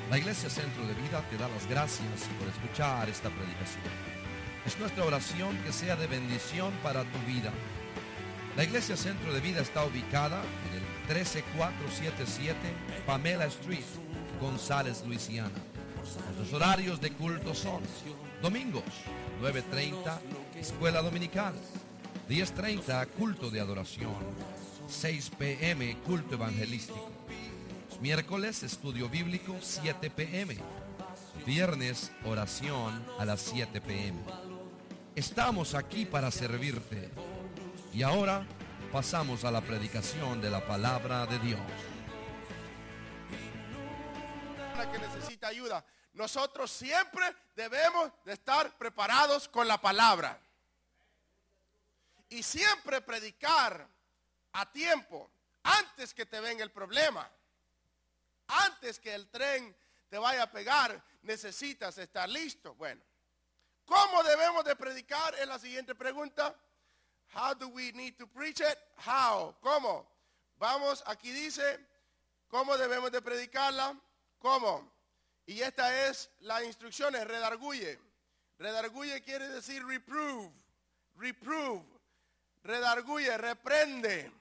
La Iglesia Centro de Vida te da las gracias por escuchar esta predicación. Es nuestra oración que sea de bendición para tu vida. La Iglesia Centro de Vida está ubicada en el 13477 Pamela Street, González, Luisiana. Nuestros horarios de culto son: domingos 9:30 escuela dominical, 10:30 culto de adoración, 6 p.m. culto evangelístico. Los miércoles estudio bíblico 7 p.m. Viernes oración a las 7 p.m. Estamos aquí para servirte. Y ahora pasamos a la predicación de la palabra de Dios. Que necesita ayuda. Nosotros siempre debemos de estar preparados con la palabra. Y siempre predicar a tiempo, antes que te venga el problema. Antes que el tren te vaya a pegar, necesitas estar listo. Bueno, ¿cómo debemos de predicar? Es la siguiente pregunta. How do we need to preach it? How? ¿Cómo? Vamos, aquí dice, ¿cómo debemos de predicarla? ¿Cómo? Y esta es la instrucción, es redarguye. Redarguye quiere decir reprove. Reprove. Redarguye, reprende.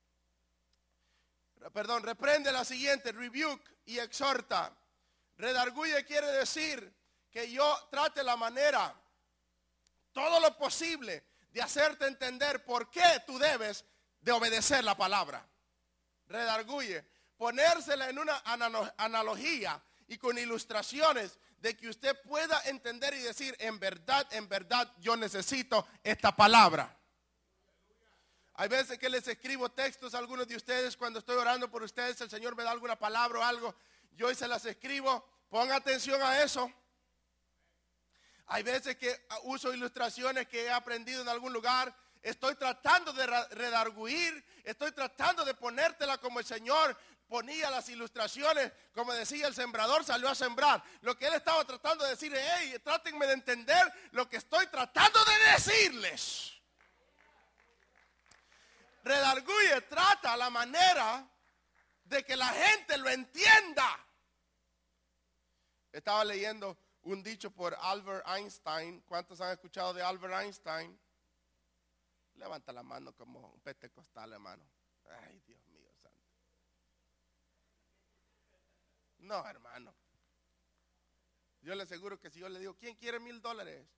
Perdón, reprende la siguiente, rebuke y exhorta. Redarguye quiere decir que yo trate la manera, todo lo posible, de hacerte entender por qué tú debes de obedecer la palabra. Redarguye, ponérsela en una analogía y con ilustraciones de que usted pueda entender y decir, en verdad, yo necesito esta palabra. Hay veces que les escribo textos a algunos de ustedes cuando estoy orando por ustedes, el Señor me da alguna palabra o algo, yo se las escribo, ponga atención a eso. Hay veces que uso ilustraciones que he aprendido en algún lugar. Estoy tratando de redarguir, estoy tratando de ponértela como el Señor ponía las ilustraciones. Como decía, el sembrador salió a sembrar. Lo que él estaba tratando de decir es, hey, trátenme de entender lo que estoy tratando de decirles. Redarguye, trata la manera de que la gente lo entienda. Estaba leyendo un dicho por Albert Einstein. ¿Cuántos han escuchado de Albert Einstein? Levanta la mano como un pentecostal, hermano. Ay, Dios mío santo. No, hermano. Yo le aseguro que si yo le digo, ¿quién quiere $1,000?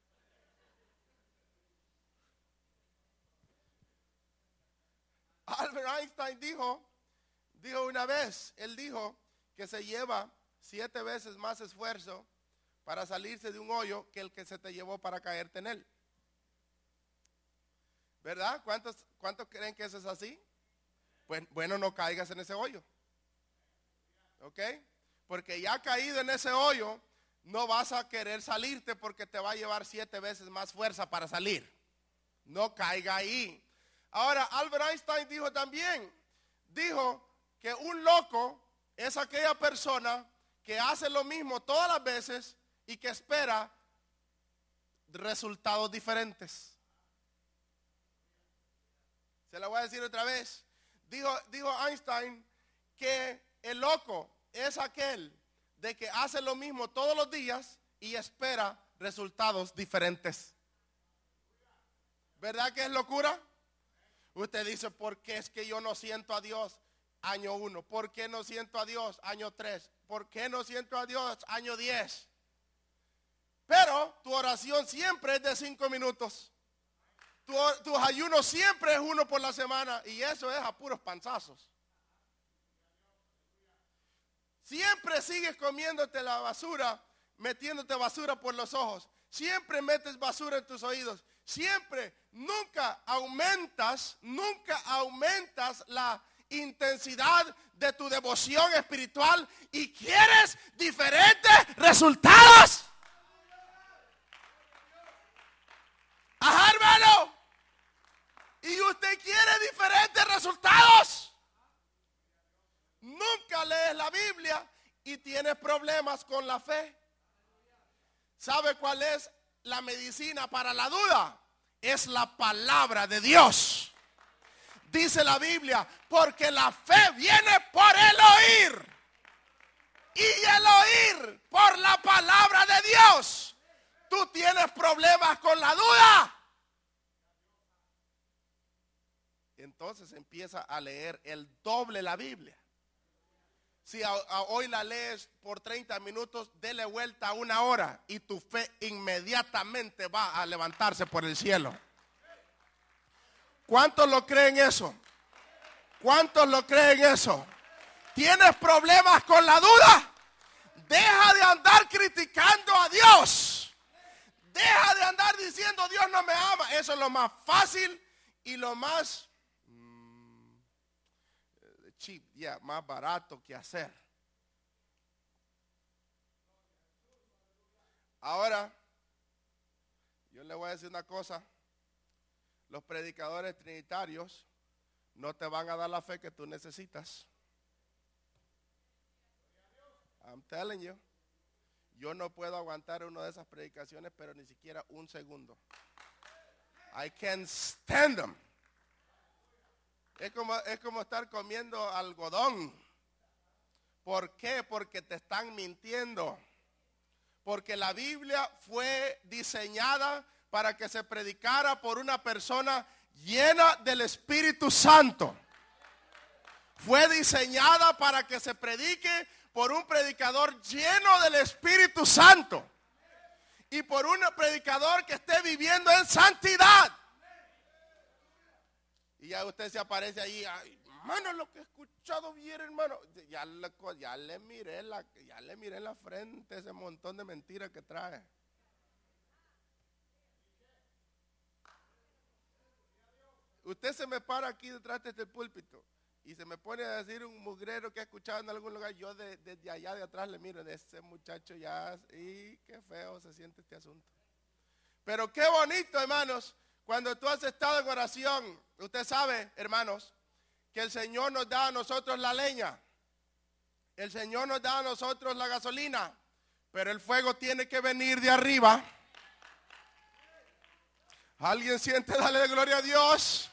Albert Einstein dijo una vez, él dijo que se lleva 7 veces más esfuerzo para salirse de un hoyo que el que se te llevó para caerte en él. ¿Verdad? ¿Cuántos creen que eso es así? Pues bueno, no caigas en ese hoyo. ¿Ok? Porque ya caído en ese hoyo, no vas a querer salirte porque te va a llevar 7 veces más fuerza para salir. No caiga ahí. Ahora, Albert Einstein dijo también, que un loco es aquella persona que hace lo mismo todas las veces y que espera resultados diferentes. Se la voy a decir otra vez. Dijo Einstein que el loco es aquel de que hace lo mismo todos los días y espera resultados diferentes. ¿Verdad que es locura? Usted dice, ¿por qué es que yo no siento a Dios? Año 1. ¿Por qué no siento a Dios? Año 3. ¿Por qué no siento a Dios? Año 10. Pero tu oración siempre es de 5 minutos. Tu ayuno siempre es 1 por la semana. Y eso es a puros panzazos. Siempre sigues comiéndote la basura, metiéndote basura por los ojos. Siempre metes basura en tus oídos. Siempre, nunca aumentas la intensidad de tu devoción espiritual y quieres diferentes resultados. Ajá, hermano. Y usted quiere diferentes resultados. Nunca lees la Biblia y tienes problemas con la fe. ¿Sabe cuál es la medicina para la duda? Es la palabra de Dios. Dice la Biblia, porque la fe viene por el oír. Y el tú tienes problemas con la duda. Entonces empieza a leer el doble la Biblia. Si hoy la lees por 30 minutos, dele vuelta a 1 hora y tu fe inmediatamente va a levantarse por el cielo. ¿Cuántos lo creen eso? ¿Cuántos lo creen eso? ¿Tienes problemas con la duda? Deja de andar criticando a Dios. Deja de andar diciendo Dios no me ama. Eso es lo más fácil y lo más cheap, más barato que hacer. Ahora, yo le voy a decir una cosa. Los predicadores trinitarios no te van a dar la fe que tú necesitas. I'm telling you. Yo no puedo aguantar una de esas predicaciones, pero ni siquiera un segundo. I can't stand them. Es como estar comiendo algodón. ¿Por qué? Porque te están mintiendo. Porque la Biblia fue diseñada para que se predicara por una persona llena del Espíritu Santo. Fue diseñada para que se predique por un predicador lleno del Espíritu Santo. Y por un predicador que esté viviendo en santidad. Y ya usted se aparece ahí, hermano, lo que he escuchado bien, hermano. Ya le miré en la frente ese montón de mentiras que trae. Usted se me para aquí detrás de este púlpito y se me pone a decir un mugrero que ha escuchado en algún lugar. Yo desde allá de atrás le miro, de ese muchacho ya, y qué feo se siente este asunto. Pero qué bonito, hermanos, cuando tú has estado en oración. Usted sabe, hermanos, que el Señor nos da a nosotros la leña. El Señor nos da a nosotros la gasolina. Pero el fuego tiene que venir de arriba. ¿Alguien siente darle gloria a Dios?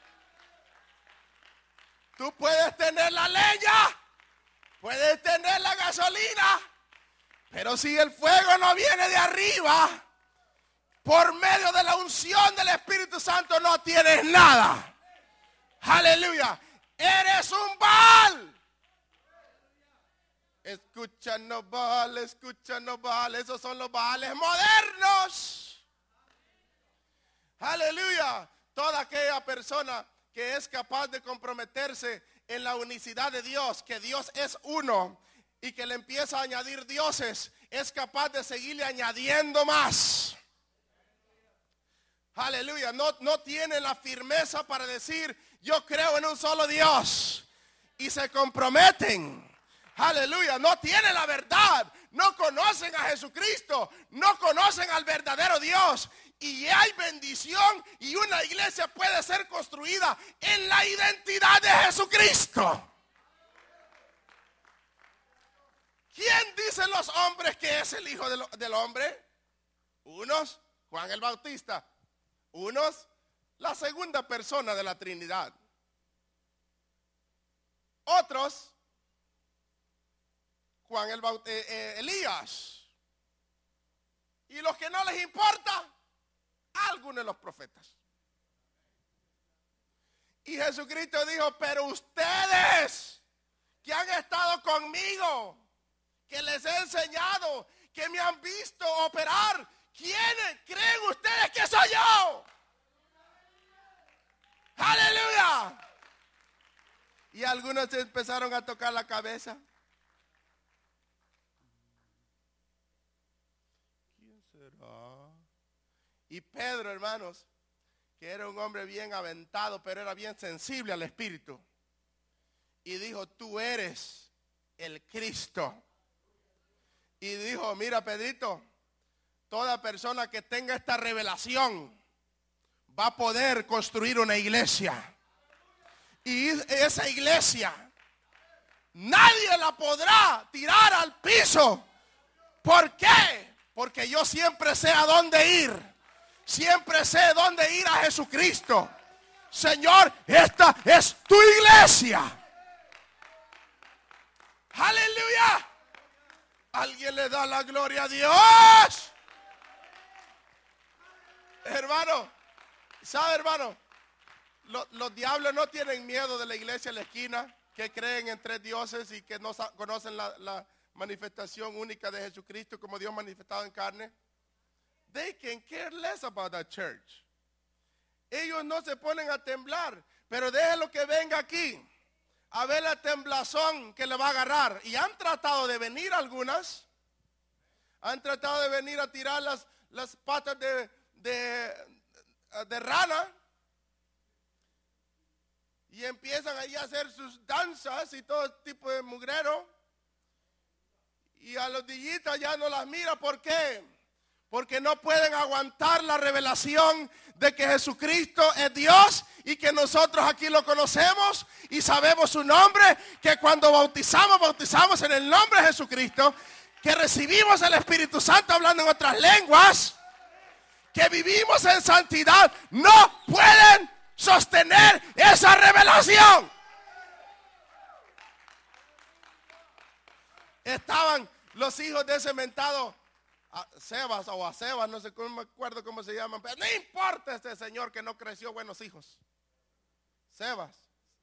Tú puedes tener la leña, puedes tener la gasolina, pero si el fuego no viene de arriba, por medio de la unción del Espíritu Santo no tienes nada. Aleluya. Eres un Baal. Escúchanos, Baal, escúchanos, Baal. Esos son los Baales modernos. Aleluya. Toda aquella persona que es capaz de comprometerse en la unicidad de Dios, que Dios es uno y que le empieza a añadir dioses, es capaz de seguirle añadiendo más. Aleluya. No tiene la firmeza para decir yo creo en un solo Dios y se comprometen. Aleluya. No tiene la verdad, no conocen a Jesucristo, no conocen al verdadero Dios. Y hay bendición y una iglesia puede ser construida en la identidad de Jesucristo. ¿Quién dicen los hombres que es el Hijo del Hombre? Unos, Juan el Bautista. Unos, la segunda persona de la Trinidad. Otros, Elías. Y los que no les importa, algunos de los profetas. Y Jesucristo dijo, pero ustedes que han estado conmigo, que les he enseñado, que me han visto operar, ¿quiénes creen ustedes que soy yo? Aleluya. Y algunos se empezaron a tocar la cabeza. ¿Quién será? Y Pedro, hermanos, que era un hombre bien aventado, pero era bien sensible al Espíritu. Y dijo, tú eres el Cristo. Y dijo, mira, Pedrito, toda persona que tenga esta revelación va a poder construir una iglesia. Y esa iglesia nadie la podrá tirar al piso. ¿Por qué? Porque yo siempre sé a dónde ir. Siempre sé dónde ir a Jesucristo. Señor, esta es tu iglesia. Aleluya. ¿Alguien le da la gloria a Dios? hermano? Los diablos no tienen miedo de la iglesia en la esquina, que creen en 3 dioses y que no conocen la manifestación única de Jesucristo como Dios manifestado en carne. They can care less about that church. Ellos no se ponen a temblar, pero déjenlo que venga aquí a ver la temblazón que le va a agarrar. Y han tratado de venir algunas, han tratado de venir a tirar las patas de rana. Y empiezan ahí a hacer sus danzas y todo tipo de mugrero. Y a los dillitas ya no las mira. ¿Por qué? Porque no pueden aguantar la revelación de que Jesucristo es Dios y que nosotros aquí lo conocemos y sabemos su nombre, que cuando bautizamos en el nombre de Jesucristo, que recibimos el Espíritu Santo hablando en otras lenguas, que vivimos en santidad. No pueden sostener esa revelación. Estaban los hijos de ese mentado Sebas o a Sebas, no sé cómo me acuerdo cómo se llaman, pero no importa este señor que no creció buenos hijos. Sebas.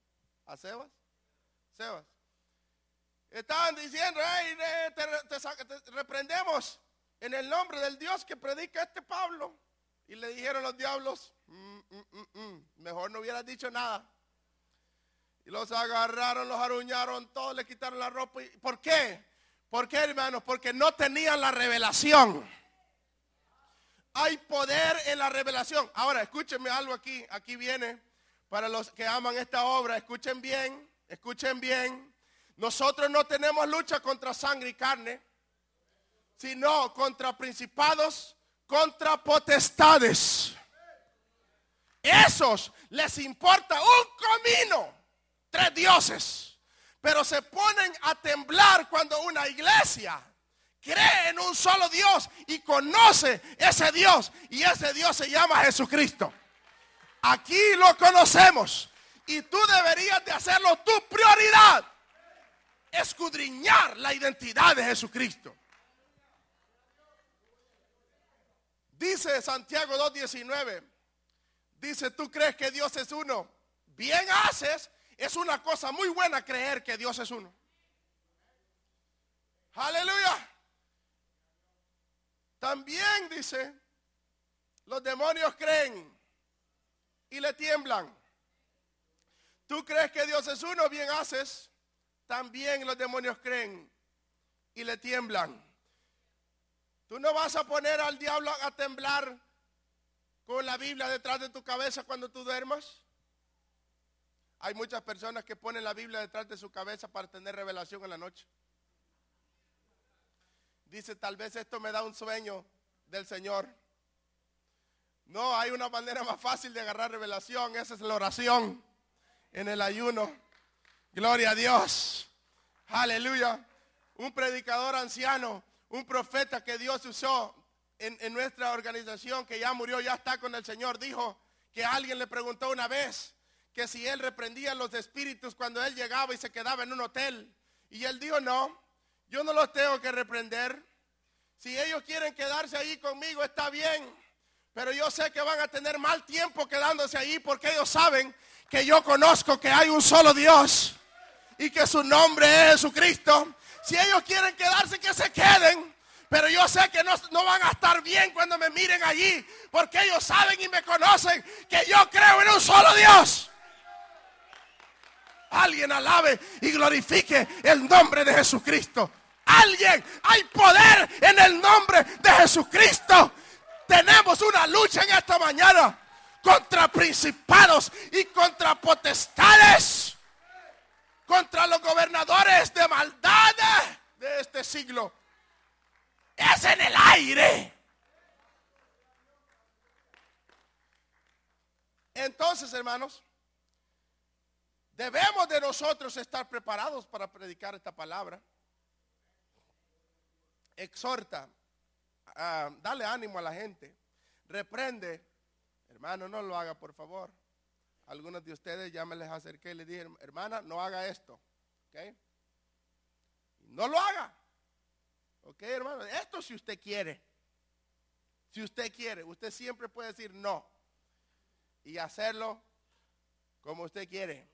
Estaban diciendo, hey, te reprendemos en el nombre del Dios que predica este Pablo. Y le dijeron los diablos, mejor no hubieras dicho nada. Y los agarraron, los aruñaron, todos le quitaron la ropa. ¿Por qué? ¿Por qué, hermanos? Porque no tenían la revelación. Hay poder en la revelación. Ahora, escúchenme algo aquí. Aquí viene para los que aman esta obra. Escuchen bien, escuchen bien. Nosotros no tenemos lucha contra sangre y carne, sino contra principados, contra potestades. Esos les importa un comino 3 dioses. Pero se ponen a temblar cuando una iglesia cree en un solo Dios y conoce ese Dios. Y ese Dios se llama Jesucristo. Aquí lo conocemos. Y tú deberías de hacerlo tu prioridad. Escudriñar la identidad de Jesucristo. Dice Santiago 2:19. Dice, ¿tú crees que Dios es uno? Bien haces. Es una cosa muy buena creer que Dios es uno. Aleluya. También dice, los demonios creen y le tiemblan. ¿Tú crees que Dios es uno? Bien haces. También los demonios creen y le tiemblan. Tú no vas a poner al diablo a temblar con la Biblia detrás de tu cabeza cuando tú duermas. Hay muchas personas que ponen la Biblia detrás de su cabeza para tener revelación en la noche. Dice, tal vez esto me da un sueño del Señor. No, hay una manera más fácil de agarrar revelación. Esa es la oración en el ayuno. Gloria a Dios. Aleluya. Un predicador anciano, un profeta que Dios usó en nuestra organización, que ya murió, ya está con el Señor, dijo que alguien le preguntó una vez que si él reprendía los espíritus cuando él llegaba y se quedaba en un hotel. Y él dijo, no, yo no los tengo que reprender. Si ellos quieren quedarse ahí conmigo, está bien. Pero yo sé que van a tener mal tiempo quedándose ahí, porque ellos saben que yo conozco que hay un solo Dios y que su nombre es Jesucristo. Si ellos quieren quedarse, que se queden. Pero yo sé que no van a estar bien cuando me miren allí, porque ellos saben y me conocen que yo creo en un solo Dios. Alguien alabe y glorifique el nombre de Jesucristo. Alguien, hay poder en el nombre de Jesucristo. Tenemos una lucha en esta mañana contra principados y contra potestades, contra los gobernadores de maldad de este siglo. Es en el aire. Entonces, hermanos, debemos de nosotros estar preparados para predicar esta palabra. Exhorta, dale ánimo a la gente, reprende. Hermano, no lo haga, por favor. Algunos de ustedes ya me les acerqué y les dije, hermana, no haga esto, ¿ok? No lo haga, ¿ok, hermano? Esto si usted quiere. Si usted quiere, usted siempre puede decir no y hacerlo como usted quiere.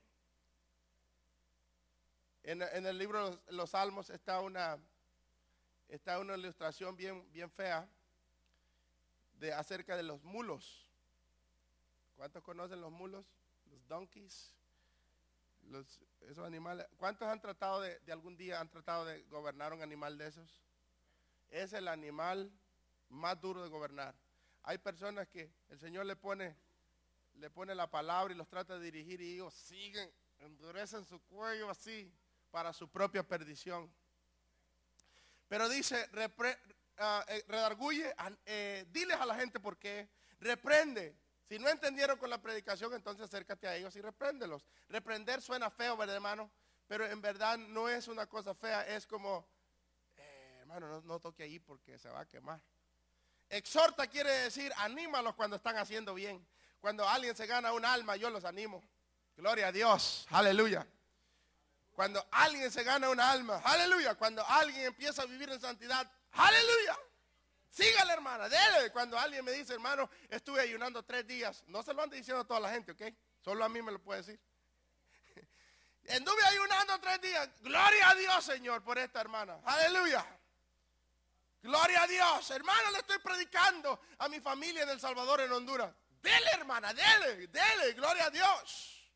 En el libro de los Salmos está una ilustración bien fea acerca de los mulos. ¿Cuántos conocen los mulos? Los donkeys. Esos animales. ¿Cuántos han tratado de algún día han tratado de gobernar un animal de esos? Es el animal más duro de gobernar. Hay personas que el Señor le pone la palabra y los trata de dirigir y ellos siguen, endurecen su cuello así para su propia perdición. Pero dice, redarguye, diles a la gente por qué, reprende. Si no entendieron con la predicación, entonces acércate a ellos y repréndelos. Reprender suena feo, ¿verdad, hermano? Pero en verdad no es una cosa fea, es como, hermano, no toque ahí porque se va a quemar. Exhorta quiere decir, anímalos cuando están haciendo bien. Cuando alguien se gana un alma, yo los animo. Gloria a Dios, aleluya. Cuando alguien se gana un alma, aleluya. Cuando alguien empieza a vivir en santidad, aleluya. Sígale, hermana, dele. Cuando alguien me dice, hermano, estuve ayunando 3 días. No se lo ande diciendo a toda la gente, ¿ok? Solo a mí me lo puede decir. Estuve ayunando 3 días. Gloria a Dios, Señor, por esta hermana. Aleluya. Gloria a Dios. Hermano, le estoy predicando a mi familia en El Salvador, en Honduras. Dele, hermana, dele. Gloria a Dios.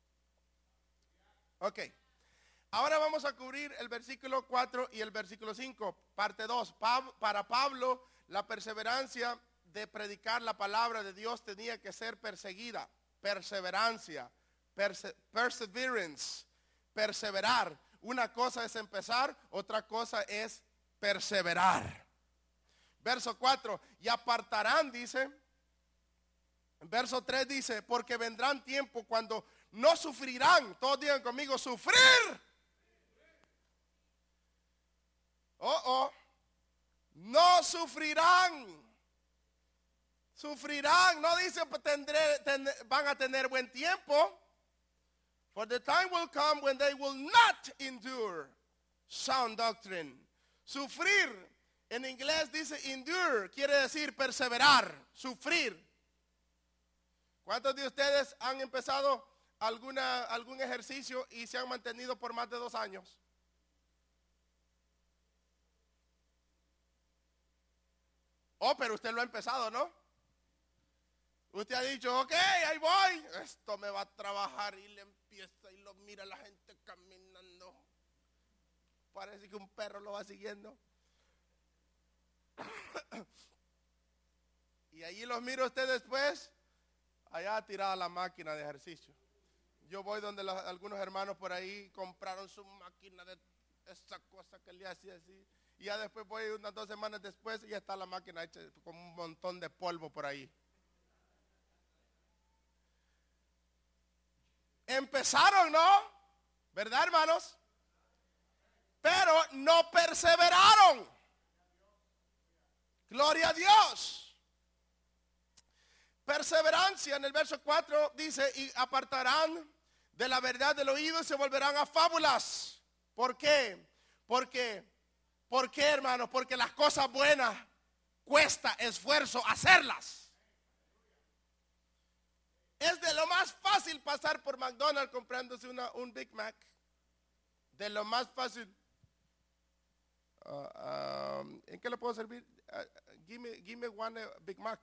Ok. Ahora vamos a cubrir el versículo 4 y el versículo 5, parte 2. Para Pablo, la perseverancia de predicar la palabra de Dios tenía que ser perseguida. Perseverancia, perseverance, perseverar. Una cosa es empezar, otra cosa es perseverar. Verso 4, y apartarán, dice. Verso 3 dice, porque vendrán tiempos cuando no sufrirán. Todos digan conmigo, sufrir. No sufrirán. Sufrirán. No dice van a tener buen tiempo. For the time will come when they will not endure sound doctrine. Sufrir. En inglés dice endure. Quiere decir perseverar. Sufrir. ¿Cuántos de ustedes han empezado algún ejercicio y se han mantenido por más de 2 años? Pero usted lo ha empezado, ¿no? Usted ha dicho, ok, ahí voy. Esto me va a trabajar y le empieza y lo mira la gente caminando. Parece que un perro lo va siguiendo. Y allí los miro a usted después, allá tirada la máquina de ejercicio. Yo voy donde algunos hermanos por ahí compraron su máquina de esa cosa que le hacía así. Y ya después voy unas 2 semanas después y ya está la máquina hecha con un montón de polvo por ahí. Empezaron, ¿no? ¿Verdad, hermanos? Pero no perseveraron. Gloria a Dios. Perseverancia en el verso 4 dice, y apartarán de la verdad del oído y se volverán a fábulas. ¿Por qué? ¿Por qué, hermanos? Porque las cosas buenas cuesta esfuerzo hacerlas. Es de lo más fácil pasar por McDonald's comprándose un Big Mac. De lo más fácil. ¿En qué le puedo servir? Give me one Big Mac.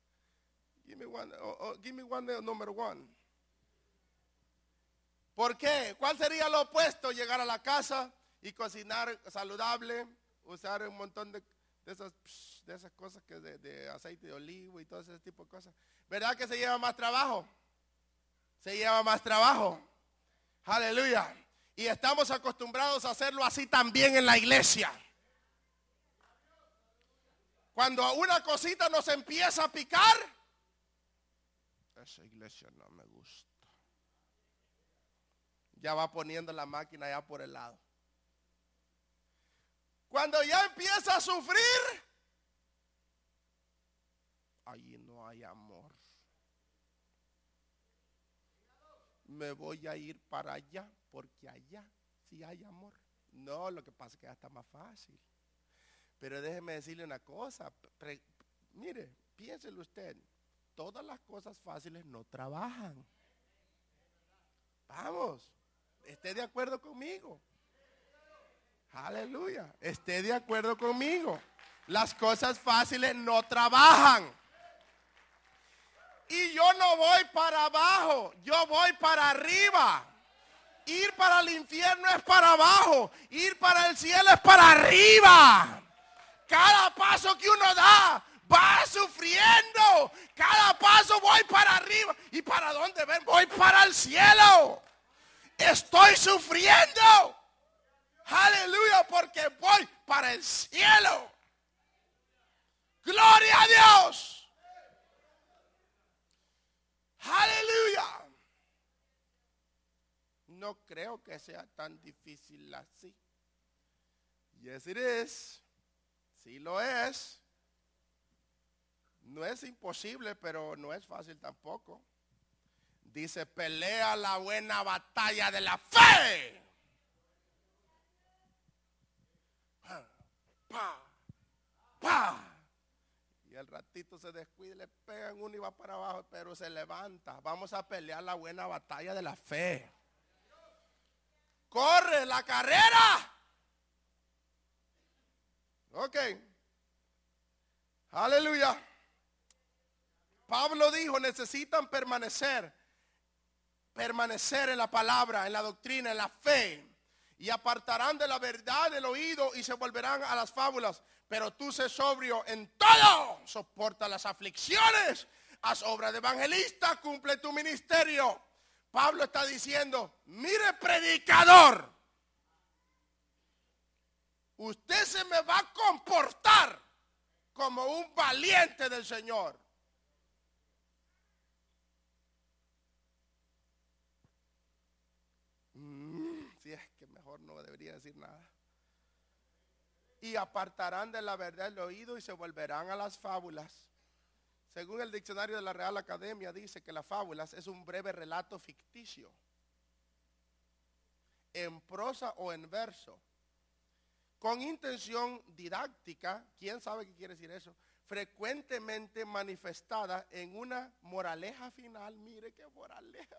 Give me one number 1. ¿Por qué? ¿Cuál sería lo opuesto? Llegar a la casa y cocinar saludable, usar un montón de esas cosas que de aceite de olivo y todo ese tipo de cosas. ¿Verdad que se lleva más trabajo? Se lleva más trabajo. Aleluya. Y estamos acostumbrados a hacerlo así también en la iglesia. Cuando una cosita nos empieza a picar, esa iglesia no me gusta. Ya va poniendo la máquina ya por el lado. Cuando ya empieza a sufrir, allí no hay amor. Me voy a ir para allá porque allá sí hay amor. No, lo que pasa es que ya está más fácil. Pero déjeme decirle una cosa, Mire, piénselo usted. Todas las cosas fáciles no trabajan. Vamos, esté de acuerdo conmigo. Aleluya, esté de acuerdo conmigo. Las cosas fáciles no trabajan. Y yo no voy para abajo, yo voy para arriba. Ir para el infierno es para abajo, ir para el cielo es para arriba. Cada paso que uno da, va sufriendo. Cada paso voy para arriba. ¿Y para dónde ven? Voy para el cielo. Estoy sufriendo. Aleluya, porque voy para el cielo. Gloria a Dios. Aleluya. No creo que sea tan difícil así. Yes, it is. Sí lo es. No es imposible, pero no es fácil tampoco. Dice, pelea la buena batalla de la fe. Pa, pa. Y al ratito se descuida y le pegan uno y va para abajo, pero se levanta. Vamos a pelear la buena batalla de la fe. Corre la carrera. Ok. Aleluya. Pablo dijo, necesitan permanecer en la palabra, en la doctrina, en la fe. Y apartarán de la verdad el oído y se volverán a las fábulas. Pero tú sé sobrio en todo. Soporta las aflicciones. Haz obra de evangelista. Cumple tu ministerio. Pablo está diciendo, mire predicador, usted se me va a comportar como un valiente del Señor. Si es que mejor no debería decir nada. Y apartarán de la verdad el oído y se volverán a las fábulas. Según el diccionario de la Real Academia, dice que las fábulas es un breve relato ficticio, en prosa o en verso, con intención didáctica, ¿quién sabe qué quiere decir eso? Frecuentemente manifestada en una moraleja final. Mire qué moraleja.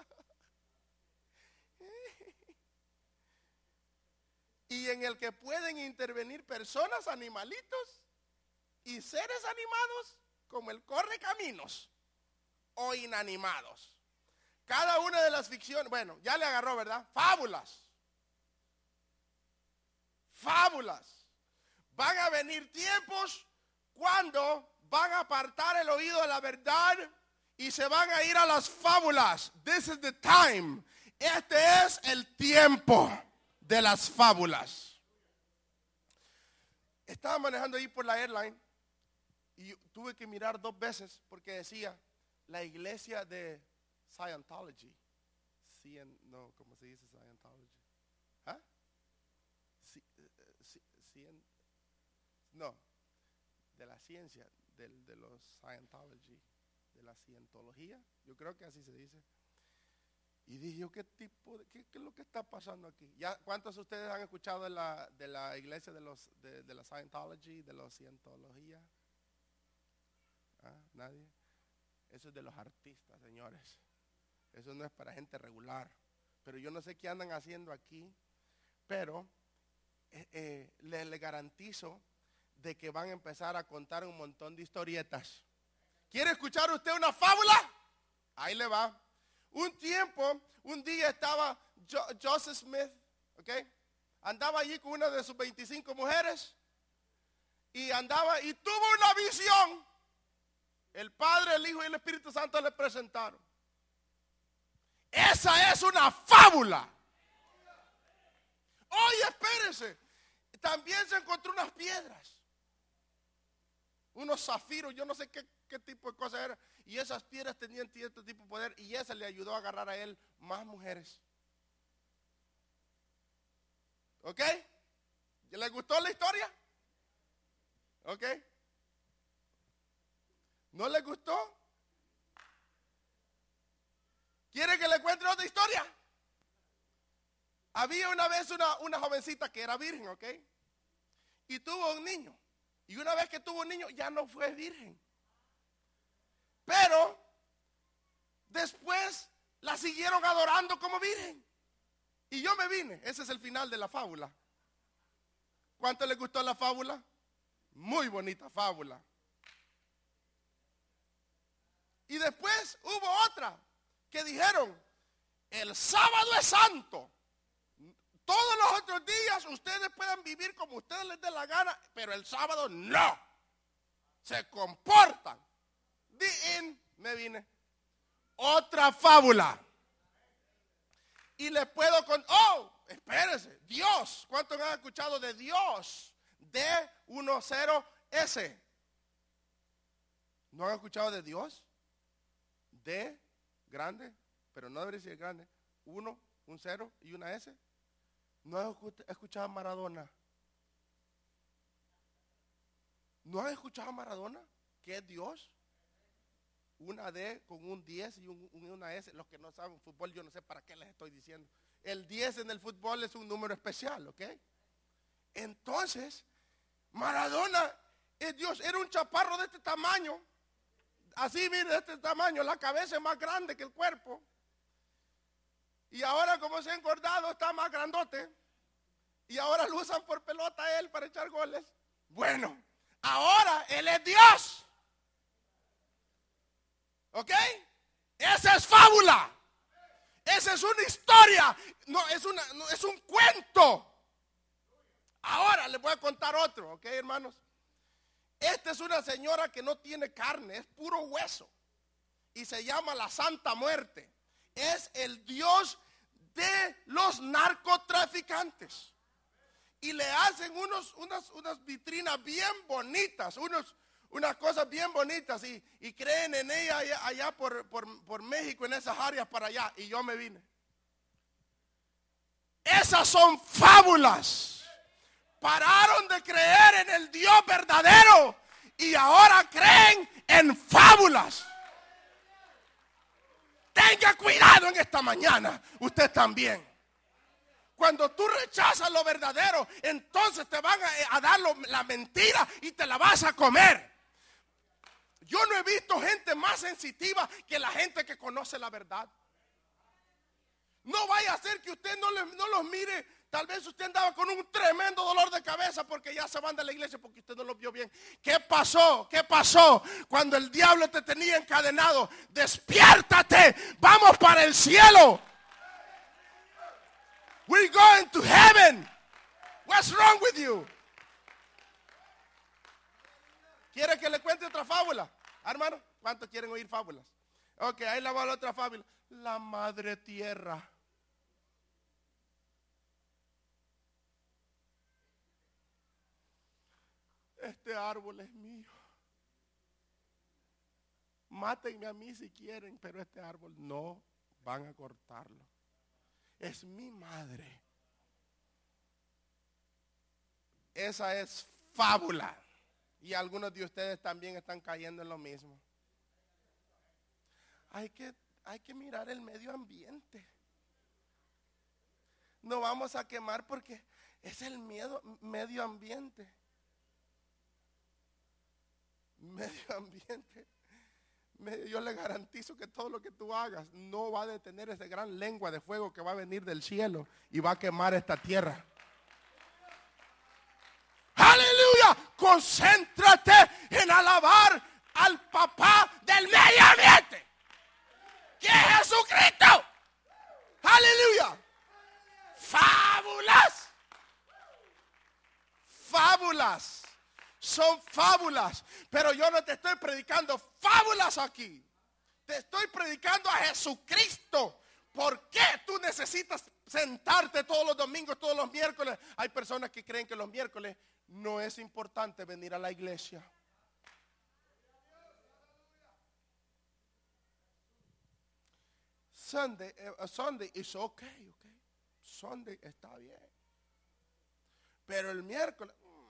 Y en el que pueden intervenir personas, animalitos y seres animados, como el correcaminos o inanimados. Cada una de las ficciones, bueno, ya le agarró, ¿verdad? Fábulas. Fábulas. Van a venir tiempos cuando van a apartar el oído de la verdad y se van a ir a las fábulas. This is the time. Este es el tiempo de las fábulas. Estaba manejando ahí por la airline y tuve que mirar 2 veces porque decía la iglesia de Scientology. No, ¿cómo se dice Scientology? ¿Ah? No, de la ciencia, de los Scientology, de la cientología. Yo creo que así se dice. Y dije yo, ¿qué es lo que está pasando aquí? ¿Ya cuántos de ustedes han escuchado de la iglesia de la Scientology, de la cientología? ¿Ah? ¿Nadie? Eso es de los artistas, señores. Eso no es para gente regular. Pero yo no sé qué andan haciendo aquí, pero les garantizo de que van a empezar a contar un montón de historietas. ¿Quiere escuchar usted una fábula? Ahí le va. Un día estaba Joseph Smith, ¿ok? Andaba allí con una de sus 25 mujeres y tuvo una visión. El Padre, el Hijo y el Espíritu Santo le presentaron. Esa es una fábula. Oye, espérese. También se encontró unas piedras, unos zafiros, yo no sé qué tipo de cosas era. Y esas piedras tenían cierto tipo de poder y esa le ayudó a agarrar a él más mujeres. ¿Ok? ¿Le gustó la historia? ¿Ok? ¿No le gustó? ¿Quiere que le cuente otra historia? Había una vez una jovencita que era virgen, ¿ok? Y tuvo un niño. Y una vez que tuvo un niño ya no fue virgen. Pero después la siguieron adorando como virgen. Y yo me vine. Ese es el final de la fábula. ¿Cuánto les gustó la fábula? Muy bonita fábula. Y después hubo otra que dijeron, el sábado es santo. Todos los otros días ustedes pueden vivir como ustedes les dé la gana, pero el sábado no. Se comportan. Me vine. Otra fábula. Y les puedo espérense, Dios. ¿Cuántos han escuchado de Dios? D10S. ¿No han escuchado de Dios? D grande, pero no debería ser grande. 1, un 0 y una S. ¿No han escuchado a Maradona? ¿No han escuchado a Maradona? ¿Qué es Dios? Una D con un 10 y una S. Los que no saben fútbol, yo no sé para qué les estoy diciendo. El 10 en el fútbol es un número especial, ¿ok? Entonces, Maradona es Dios. Era un chaparro de este tamaño. Así, mire, de este tamaño. La cabeza es más grande que el cuerpo. Y ahora, como se ha engordado, está más grandote. Y ahora lo usan por pelota a él para echar goles. Bueno, ahora él es Dios. ¿Ok? Esa es fábula. Esa es una historia. No, es un cuento. Ahora les voy a contar otro, ¿ok, hermanos? Esta es una señora que no tiene carne, es puro hueso. Y se llama la Santa Muerte. Es el dios de los narcotraficantes. Y le hacen unas vitrinas bien bonitas, unas cosas bien bonitas. Y creen en ella allá por México, en esas áreas para allá. Y yo me vine. Esas son fábulas. Pararon de creer en el Dios verdadero y ahora creen en fábulas. Tenga cuidado en esta mañana, usted también. Cuando tú rechazas lo verdadero, entonces te van a dar la mentira y te la vas a comer. Yo no he visto gente más sensitiva que la gente que conoce la verdad. No vaya a ser que usted no los mire. Tal vez usted andaba con un tremendo dolor de cabeza porque ya se van de la iglesia porque usted no los vio bien. ¿Qué pasó? ¿Qué pasó? Cuando el diablo te tenía encadenado. Despiértate. Vamos para el cielo. We're going to heaven. What's wrong with you? ¿Quiere que le cuente otra fábula? Hermano, ¿cuántos quieren oír fábulas? Ok, ahí la va la otra fábula. La madre tierra. Este árbol es mío. Mátenme a mí si quieren, pero este árbol no van a cortarlo. Es mi madre. Esa es fábula. Y algunos de ustedes también están cayendo en lo mismo. Hay que mirar el medio ambiente. No vamos a quemar porque es el medio ambiente. Medio ambiente. Yo le garantizo que todo lo que tú hagas no va a detener esa gran lengua de fuego que va a venir del cielo y va a quemar esta tierra. ¡Aleluya! Concéntrate en alabar al papá del medio ambiente, que es Jesucristo. ¡Aleluya! Fábulas. Fábulas. Son fábulas, pero yo no te estoy predicando fábulas aquí. Te estoy predicando a Jesucristo. ¿Por qué tú necesitas sentarte todos los domingos, todos los miércoles? Hay personas que creen que los miércoles no es importante venir a la iglesia. Sunday is okay. Sunday está bien. Pero el miércoles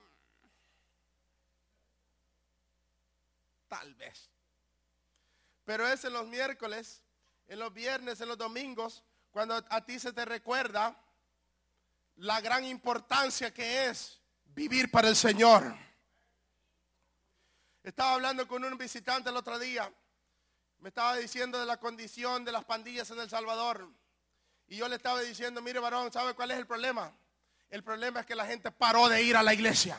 tal vez. Pero es en los miércoles, en los viernes, en los domingos, cuando a ti se te recuerda la gran importancia que es vivir para el Señor. Estaba hablando con un visitante el otro día me estaba diciendo de la condición de las pandillas en El Salvador. Y yo le estaba diciendo, mire varón, ¿sabe cuál es el problema? El problema es que la gente paró de ir a la iglesia.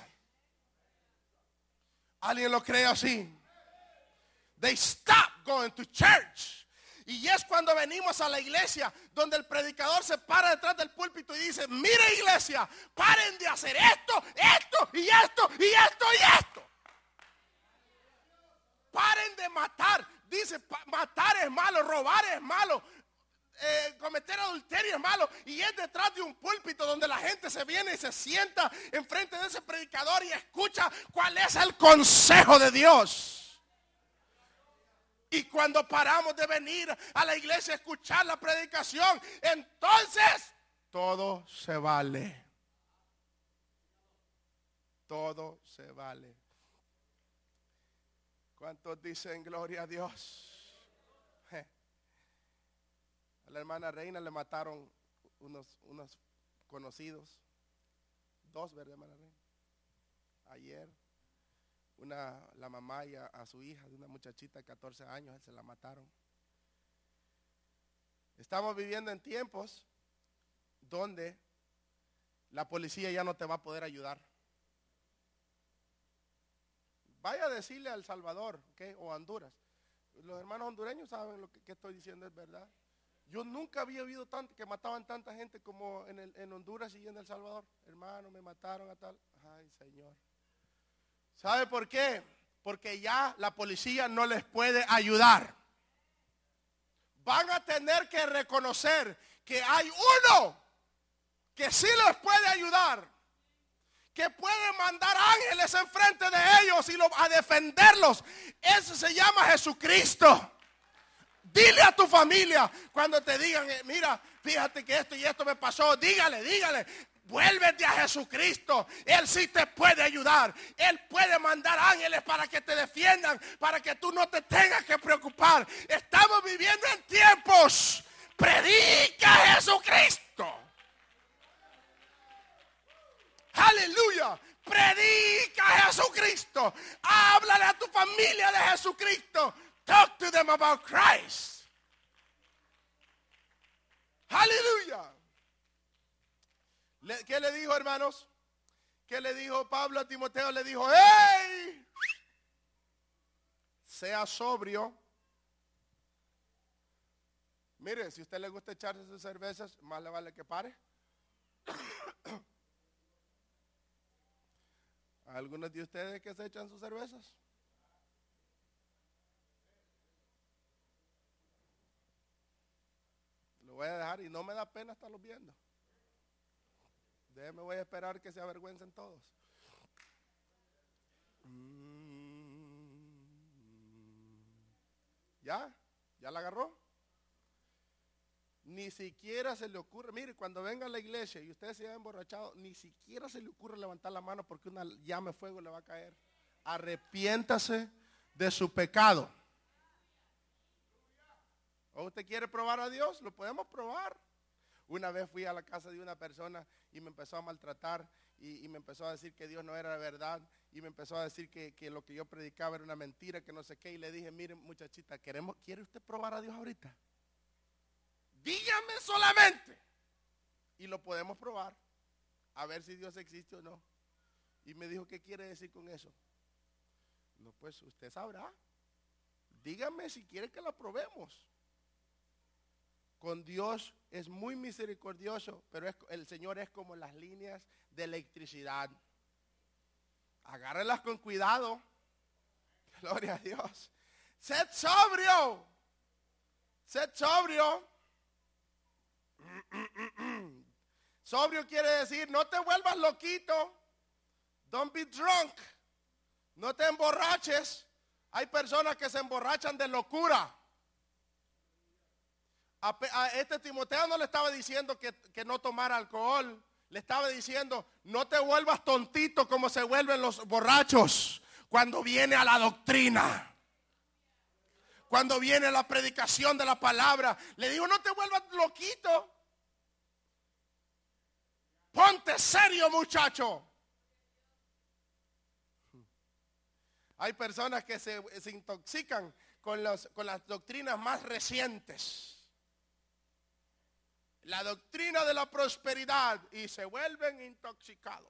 ¿Alguien lo cree así? They stopped going to church. Y es cuando venimos a la iglesia donde el predicador se para detrás del púlpito y dice, mire iglesia, paren de hacer esto, esto y esto y esto y esto. Paren de matar. Dice, matar es malo, robar es malo, cometer adulterio es malo. Y es detrás de un púlpito donde la gente se viene y se sienta enfrente de ese predicador y escucha cuál es el consejo de Dios. Y cuando paramos de venir a la iglesia a escuchar la predicación, entonces todo se vale. Todo se vale. ¿Cuántos dicen gloria a Dios? A la hermana Reina le mataron unos conocidos. 2, ¿verdad, hermana Reina? Ayer. La mamá y a su hija, de una muchachita de 14 años, se la mataron. Estamos viviendo en tiempos donde la policía ya no te va a poder ayudar. Vaya a decirle a El Salvador, ¿okay? O a Honduras. Los hermanos hondureños saben lo que estoy diciendo es verdad. Yo nunca había oído tanto que mataban tanta gente como en Honduras y en El Salvador. Hermano, me mataron a tal. Ay, Señor. ¿Sabe por qué? Porque ya la policía no les puede ayudar. Van a tener que reconocer que hay uno que sí les puede ayudar, que puede mandar ángeles enfrente de ellos y a defenderlos. Ese se llama Jesucristo. Dile a tu familia cuando te digan, mira, fíjate que esto y esto me pasó. Dígale. Vuélvete a Jesucristo. Él sí te puede ayudar. Él puede mandar ángeles para que te defiendan, para que tú no te tengas que preocupar. Estamos viviendo en tiempos. Predica a Jesucristo. Aleluya. Predica a Jesucristo. Háblale a tu familia de Jesucristo. Talk to them about Christ. Aleluya. ¿Qué le dijo, hermanos? ¿Qué le dijo Pablo a Timoteo? Le dijo, ¡hey! Sea sobrio. Mire, si a usted le gusta echarse sus cervezas, más le vale que pare. ¿Algunos de ustedes que se echan sus cervezas? Lo voy a dejar y no me da pena estarlos viendo. Me voy a esperar que se avergüencen todos. ¿Ya la agarró? Ni siquiera se le ocurre, mire, cuando venga a la iglesia y usted se haya emborrachado, ni siquiera se le ocurre levantar la mano porque una llama de fuego le va a caer. Arrepiéntase de su pecado. ¿O usted quiere probar a Dios? Lo podemos probar. Una vez fui a la casa de una persona y me empezó a maltratar y me empezó a decir que Dios no era verdad y me empezó a decir que lo que yo predicaba era una mentira, que no sé qué. Y le dije, mire muchachita, ¿quiere usted probar a Dios ahorita? Dígame solamente. Y lo podemos probar, a ver si Dios existe o no. Y me dijo, ¿qué quiere decir con eso? No, pues usted sabrá. Dígame si quiere que la probemos. Con Dios es muy misericordioso, pero el Señor es como las líneas de electricidad. Agárrenlas con cuidado. Gloria a Dios. Sed sobrio. Sed sobrio. Sobrio quiere decir no te vuelvas loquito. Don't be drunk. No te emborraches. Hay personas que se emborrachan de locura. A este Timoteo no le estaba diciendo que no tomara alcohol. Le estaba diciendo, no te vuelvas tontito como se vuelven los borrachos cuando viene a la doctrina. Cuando viene la predicación de la palabra. Le digo, no te vuelvas loquito. Ponte serio, muchacho. Hay personas que se intoxican con las doctrinas más recientes. La doctrina de la prosperidad y se vuelven intoxicados.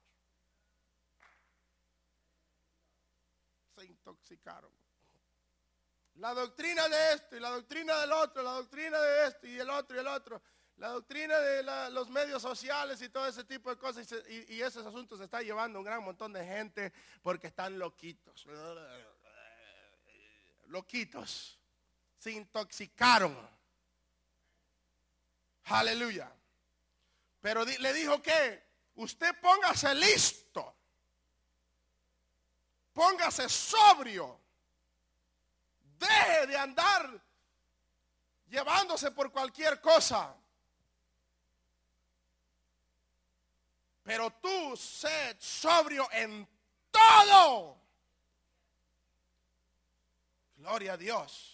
Se intoxicaron. La doctrina de esto y la doctrina del otro, la doctrina de esto y el otro y el otro. La doctrina de los medios sociales y todo ese tipo de cosas. Y esos asuntos se está llevando un gran montón de gente porque están loquitos. Loquitos. Se intoxicaron. Aleluya. Pero le dijo que usted póngase listo. Póngase sobrio. Deje de andar llevándose por cualquier cosa. Pero tú sé sobrio en todo. Gloria a Dios.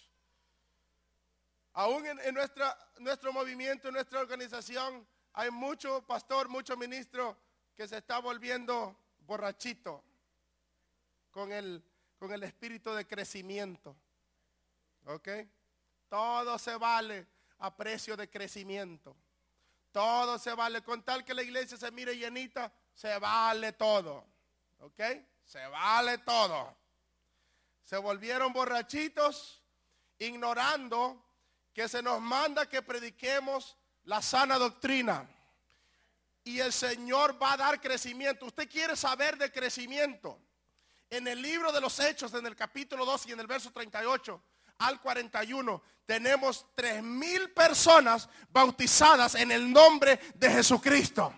Aún en nuestro movimiento, en nuestra organización, hay mucho pastor, mucho ministro que se está volviendo borrachito con el espíritu de crecimiento. ¿Ok? Todo se vale a precio de crecimiento. Todo se vale. Con tal que la iglesia se mire llenita, se vale todo. ¿Ok? Se vale todo. Se volvieron borrachitos, ignorando que se nos manda que prediquemos la sana doctrina. Y el Señor va a dar crecimiento. Usted quiere saber de crecimiento. En el libro de los Hechos, en el capítulo 2 y en el verso 38 al 41, tenemos 3,000 personas bautizadas en el nombre de Jesucristo.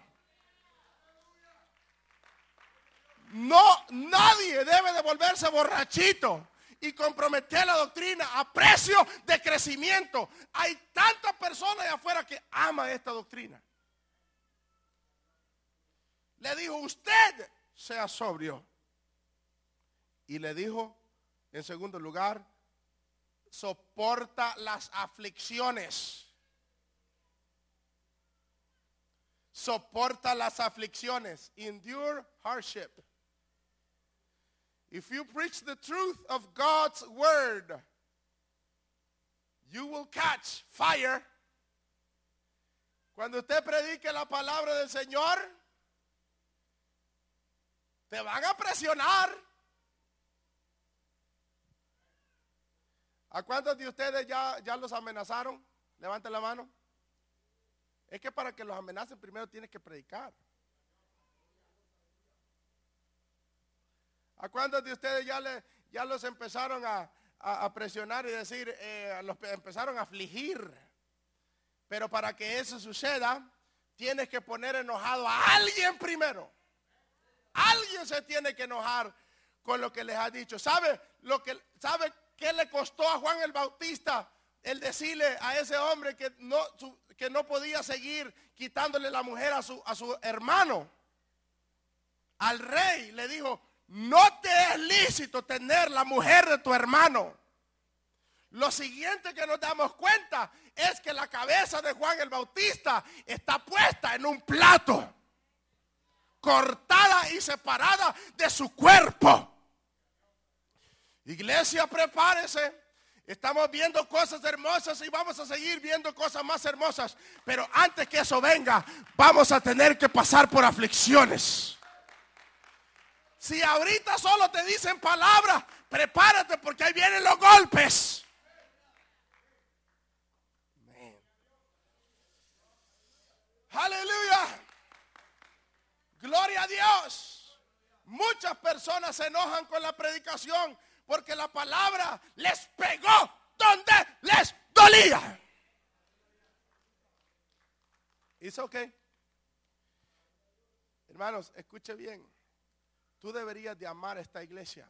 No, nadie debe de volverse borrachito y comprometer la doctrina a precio de crecimiento. Hay tantas personas allá afuera que aman esta doctrina. Le dijo, usted sea sobrio. Y le dijo, en segundo lugar, soporta las aflicciones. Soporta las aflicciones. Endure hardship. If you preach the truth of God's word, you will catch fire. Cuando usted predique la palabra del Señor, te van a presionar. ¿A cuántos de ustedes ya los amenazaron? Levanten la mano. Es que para que los amenacen primero tienes que predicar. ¿A cuántos de ustedes ya los empezaron a presionar y decir, los empezaron a afligir? Pero para que eso suceda, tienes que poner enojado a alguien primero. Alguien se tiene que enojar con lo que les ha dicho. ¿Sabe qué le costó a Juan el Bautista el decirle a ese hombre que no podía seguir quitándole la mujer a su hermano? Al rey le dijo, no te es lícito tener la mujer de tu hermano. Lo siguiente que nos damos cuenta es que la cabeza de Juan el Bautista está puesta en un plato, cortada y separada de su cuerpo. Iglesia, prepárese. Estamos viendo cosas hermosas y vamos a seguir viendo cosas más hermosas. Pero antes que eso venga, vamos a tener que pasar por aflicciones. Si ahorita solo te dicen palabras, prepárate porque ahí vienen los golpes. Aleluya. Gloria a Dios. Muchas personas se enojan con la predicación porque la palabra les pegó donde les dolía. ¿Es ok? Hermanos, escuche bien. Tú deberías de amar esta iglesia.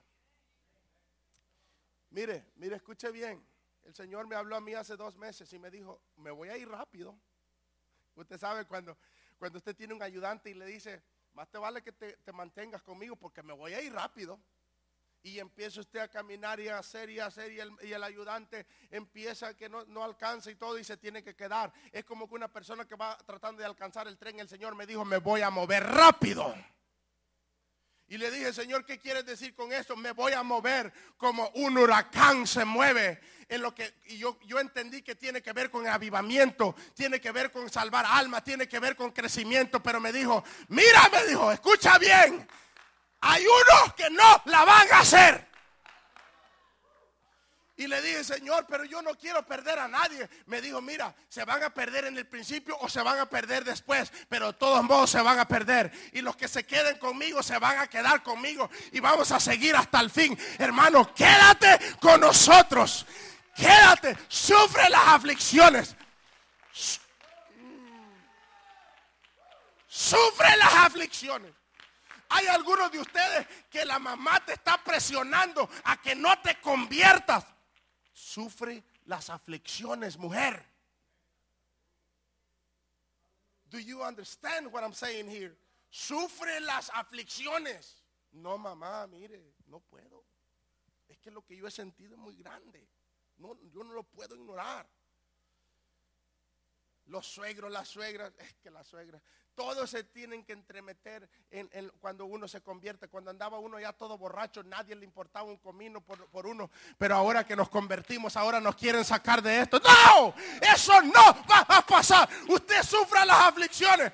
Mire, escuche bien. El Señor me habló a mí hace 2 meses y me dijo, me voy a ir rápido. Usted sabe cuando usted tiene un ayudante y le dice, más te vale que te mantengas conmigo porque me voy a ir rápido. Y empieza usted a caminar y a hacer y el ayudante empieza que no alcanza y todo y se tiene que quedar. Es como que una persona que va tratando de alcanzar el tren. El Señor me dijo, me voy a mover rápido. Y le dije, Señor, ¿qué quieres decir con eso? Me voy a mover como un huracán se mueve. En lo que yo entendí que tiene que ver con avivamiento, tiene que ver con salvar almas, tiene que ver con crecimiento. Pero me dijo, mira, me dijo, escucha bien, hay unos que no la van a hacer. Y le dije, Señor, pero yo no quiero perder a nadie. Me dijo, mira, se van a perder en el principio o se van a perder después, pero de todos modos se van a perder. Y los que se queden conmigo se van a quedar conmigo y vamos a seguir hasta el fin. Hermano, quédate con nosotros. Quédate, sufre las aflicciones. Sufre las aflicciones. Hay algunos de ustedes que la mamá te está presionando a que no te conviertas. Sufre las aflicciones, mujer. Do you understand what I'm saying here? Sufre las aflicciones. No, mamá, mire, no puedo. Es que lo que yo he sentido es muy grande. No, yo no lo puedo ignorar. Los suegros, las suegras, es que las suegras, todos se tienen que entremeter en cuando uno se convierte. Cuando andaba uno ya todo borracho, nadie le importaba un comino por uno. Pero ahora que nos convertimos, ahora nos quieren sacar de esto. ¡No! Eso no va a pasar. Usted sufra las aflicciones.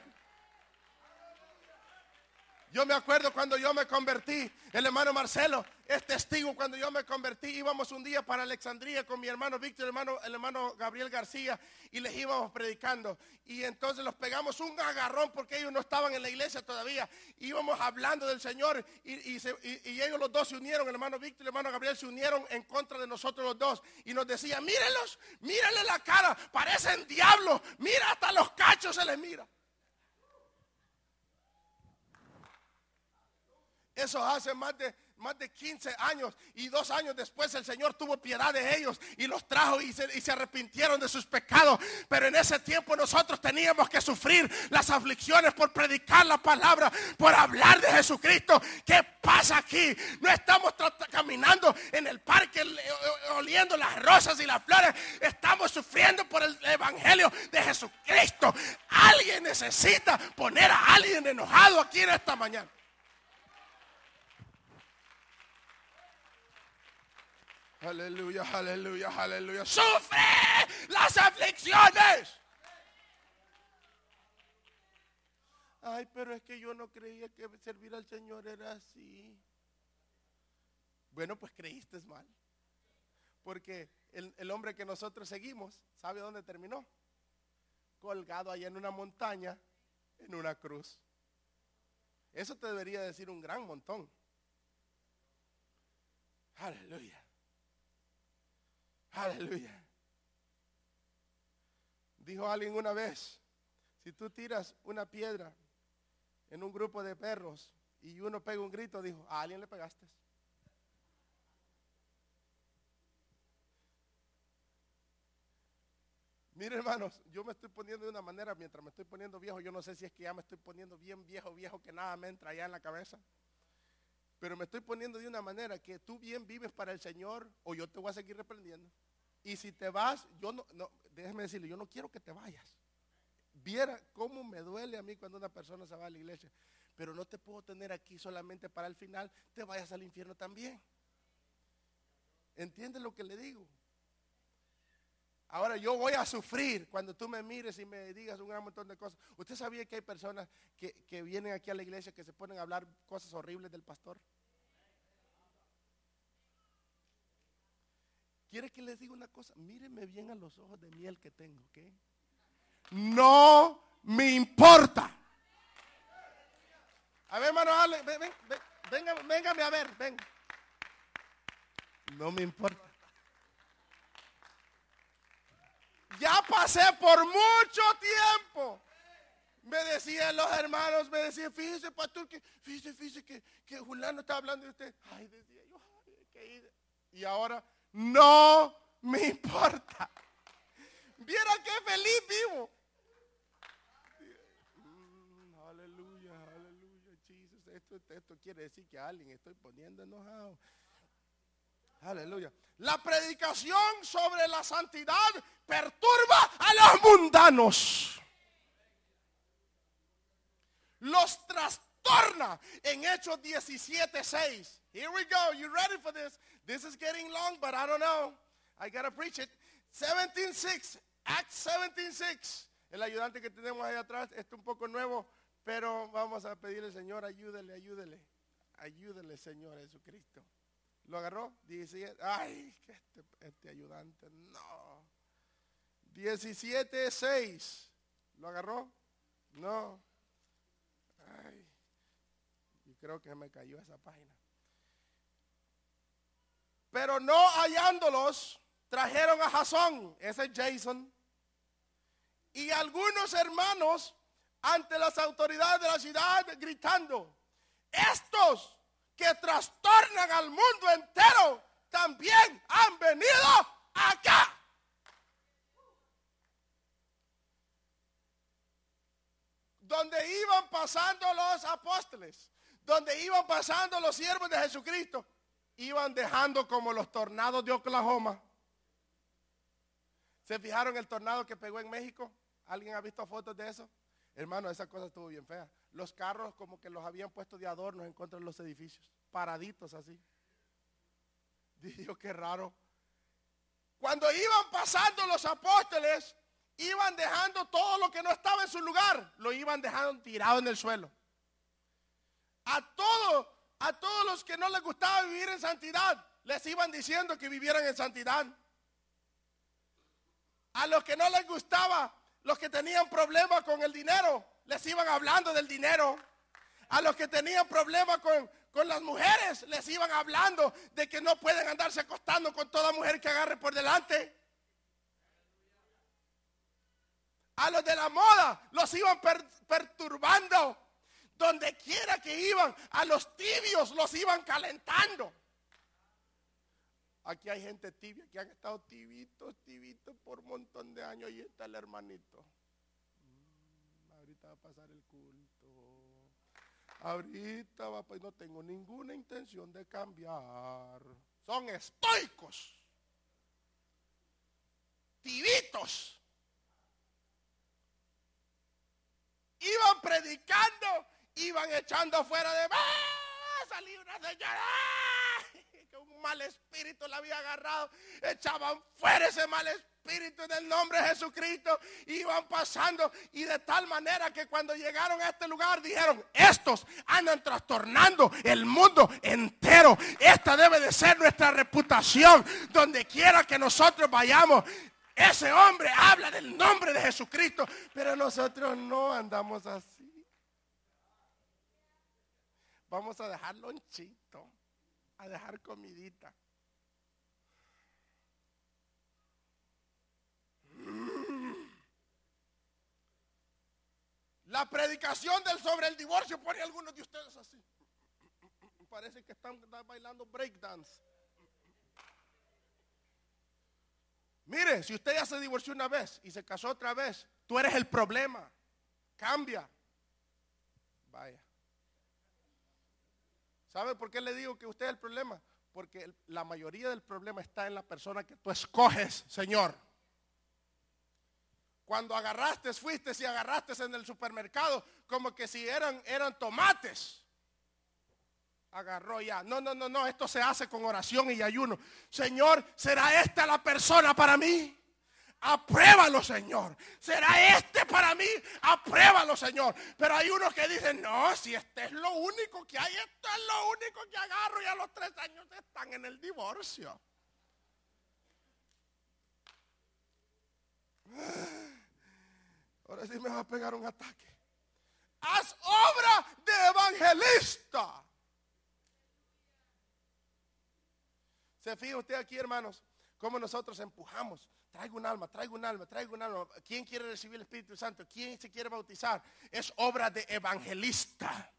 Yo me acuerdo cuando yo me convertí, el hermano Marcelo es testigo. Cuando yo me convertí, íbamos un día para Alexandria con mi hermano Víctor, el hermano Gabriel García, y les íbamos predicando. Y entonces los pegamos un agarrón porque ellos no estaban en la iglesia todavía. Íbamos hablando del Señor y ellos los dos se unieron, el hermano Víctor y el hermano Gabriel se unieron en contra de nosotros los dos. Y nos decían, mírenlos, mírenle la cara, parecen diablos, mira, hasta los cachos se les mira. Eso hace más de 15 años y 2 años después el Señor tuvo piedad de ellos y los trajo y se arrepintieron de sus pecados. Pero en ese tiempo nosotros teníamos que sufrir las aflicciones por predicar la palabra, por hablar de Jesucristo. ¿Qué pasa aquí? No estamos caminando en el parque oliendo las rosas y las flores. Estamos sufriendo por el evangelio de Jesucristo. Alguien necesita poner a alguien enojado aquí en esta mañana. Aleluya, aleluya, aleluya. Sufre las aflicciones. Ay, pero es que yo no creía que servir al Señor era así. Bueno, pues creíste mal. Porque el hombre que nosotros seguimos, ¿sabe dónde terminó? Colgado allá en una montaña, en una cruz. Eso te debería decir un gran montón. Aleluya. Aleluya. Dijo alguien una vez, si tú tiras una piedra en un grupo de perros y uno pega un grito, dijo, a alguien le pegaste. Mire, hermanos, yo me estoy poniendo de una manera, mientras me estoy poniendo viejo, yo no sé si es que ya me estoy poniendo bien viejo que nada me entra allá en la cabeza. Pero me estoy poniendo de una manera que tú bien vives para el Señor o yo te voy a seguir reprendiendo. Y si te vas, déjeme decirle, yo no quiero que te vayas. Viera cómo me duele a mí cuando una persona se va a la iglesia. Pero no te puedo tener aquí solamente para el final, te vayas al infierno también. ¿Entiendes lo que le digo? Ahora yo voy a sufrir cuando tú me mires y me digas un gran montón de cosas. ¿Usted sabía que hay personas que vienen aquí a la iglesia que se ponen a hablar cosas horribles del pastor? ¿Quiere que les diga una cosa? Mírenme bien a los ojos de miel que tengo, ¿ok? No me importa. A ver, hermano, véngame a ver, ven. No me importa. Ya pasé por mucho tiempo. Me decían los hermanos, fíjese, pastor, fíjese que Julián está hablando de usted. Ay, decía yo, y ahora no me importa. Viera qué feliz vivo. Aleluya, Jesus. Esto quiere decir que a alguien estoy poniendo enojado. Aleluya. La predicación sobre la santidad perturba a los mundanos. Los trastorna en Hechos 17:6. Here we go. You ready for this? This is getting long, but I don't know. I gotta preach it. 17:6. Acts 17:6. El ayudante que tenemos ahí atrás está un poco nuevo, pero vamos a pedirle, Señor, ayúdele. Ayúdele, Señor Jesucristo. ¿Lo agarró? 17. Ay, que este ayudante, no. 17:6. ¿Lo agarró? No. Ay, y creo que me cayó esa página. Pero no hallándolos, trajeron a Jasón, ese es Jason, y algunos hermanos ante las autoridades de la ciudad gritando: estos que trastornan al mundo entero también han venido acá. Donde iban pasando los apóstoles, donde iban pasando los siervos de Jesucristo, iban dejando como los tornados de Oklahoma. ¿Se fijaron el tornado que pegó en México? ¿Alguien ha visto fotos de eso? Hermano, esa cosa estuvo bien fea. Los carros como que los habían puesto de adornos en contra de los edificios, paraditos así. Dije yo, qué raro. Cuando iban pasando los apóstoles, iban dejando todo lo que no estaba en su lugar, lo iban dejando tirado en el suelo. A todos los que no les gustaba vivir en santidad, les iban diciendo que vivieran en santidad. A los que no les gustaba, los que tenían problemas con el dinero, les iban hablando del dinero. A los que tenían problemas con las mujeres, les iban hablando de que no pueden andarse acostando con toda mujer que agarre por delante. A los de la moda los iban perturbando. Donde quiera que iban, a los tibios los iban calentando. Aquí hay gente tibia que han estado tibitos por un montón de años. Ahí está el hermanito. Ahorita va a pasar el culto. Ahorita va a pasar. No tengo ninguna intención de cambiar. Son estoicos. Tibitos. Iban predicando, iban echando afuera de... Salió una señora que un mal espíritu la había agarrado. Echaban fuera ese mal espíritu en el nombre de Jesucristo. Iban pasando y de tal manera que cuando llegaron a este lugar dijeron: estos andan trastornando el mundo entero. Esta debe de ser nuestra reputación donde quiera que nosotros vayamos. Ese hombre habla del nombre de Jesucristo, pero nosotros no andamos así. Vamos a dejar lonchito, a dejar comidita. La predicación sobre el divorcio pone a algunos de ustedes así. Parece que están bailando breakdance. Mire, si usted ya se divorció una vez y se casó otra vez, tú eres el problema. Cambia. Vaya. ¿Sabe por qué le digo que usted es el problema? Porque la mayoría del problema está en la persona que tú escoges, Señor. Cuando fuiste y agarraste en el supermercado como que si eran tomates. Agarró ya. No, esto se hace con oración y ayuno. Señor, ¿será esta la persona para mí? Apruébalo, Señor. ¿Será este para mí? Apruébalo, Señor. Pero hay unos que dicen: no, si este es lo único que hay, esto es lo único que agarro, y a los 3 años están en el divorcio. Ahora sí me va a pegar un ataque. Haz obra de evangelista. ¿Se fija usted aquí, hermanos, cómo nosotros empujamos? Traigo un alma. ¿Quién quiere recibir el Espíritu Santo? ¿Quién se quiere bautizar? Es obra de evangelista.